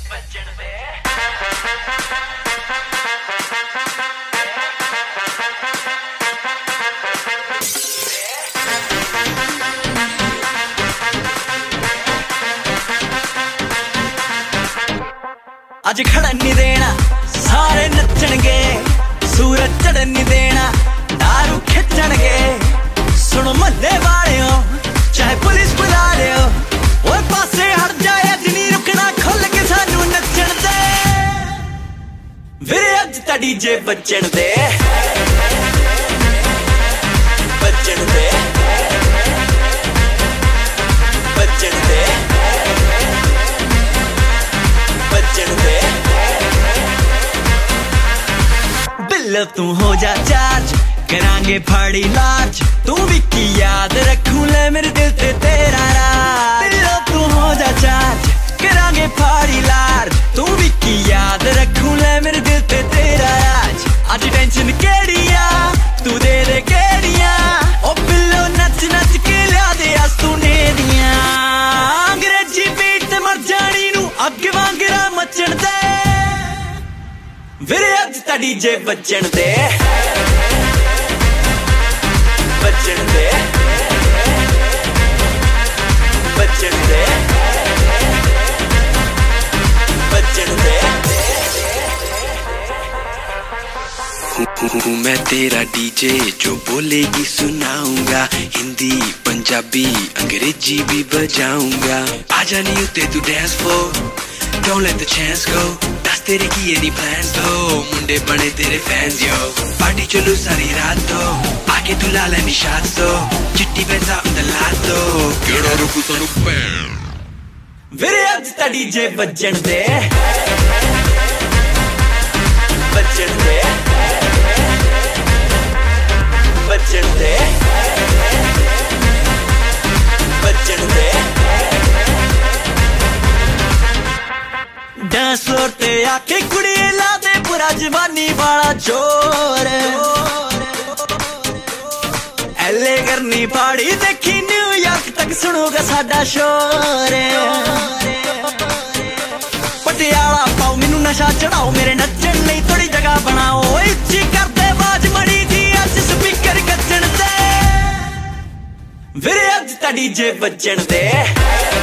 अज खड़न नहीं देना सारे नचणगे, सूरज चढ़न नहीं देना दारू खिंचणगे। सुनो मल्ले वालियो चाहे पुलिस बुला लियो, ओए पासे हट जाए अज नहीं रुकना, खुल के सानू नचण दे वीरे अज तां डीजे बजण दे, बजण दे, बजण दे, बजण दे। बिल्लो तू हो जा चार्ज, करांगे फाड़ी लार्ज, तू भी की याद रखूं ले मेरे दिल ते तेरा राज। बिल्लो तू हो जा चार्ज, करांगे फाड़ी लार्ज, तू भी की याद रखूं ले मेरे दिल ते तेरा राज। आज टेंशन केड़िया तू दे दे केड़िया, ओ बिल्लो नच नच के लिया दे अस तू नेदियां। अंग्रेजी बीट ते मर जानी नू अग वांगरा मचण दे वीरे अज तां डीजे बजण दे, बजण दे, बजण दे, बजण दे। हूँ मैं तेरा डीजे जो बोलेगी सुनाऊंगा, हिंदी पंजाबी अंग्रेजी भी बजाऊंगा। आजा नहीं उते तू dance floor, don't let the chance go, दस तेरे किए नहीं plans तो मुंडे बने तेरे fans yo। पार्टी चलो सारी रात तो आके तू ला ले निशात तो, चिट्टी पैसा उधर ला तो केड़ा रुकू सानू पैन वीरे अज तां डीजे बजण दे, बजण दे, बजण दे, बजण दे। डांस फ्लोर ते आके कुड़िए ला दे पूरा जवानी वाला जोर, एले करनी पाड़ी देखी न्यूयॉर्क तक सुनूगा साडा शोर। पटियाला पाओ मैनू नशा चढ़ाओ, मेरे नचण लई थोड़ी जगह बनाओ, इच्ची करदे आवाज मड़ी जी अज स्पीकर गजण दे वीरे अज तां डीजे बजण दे।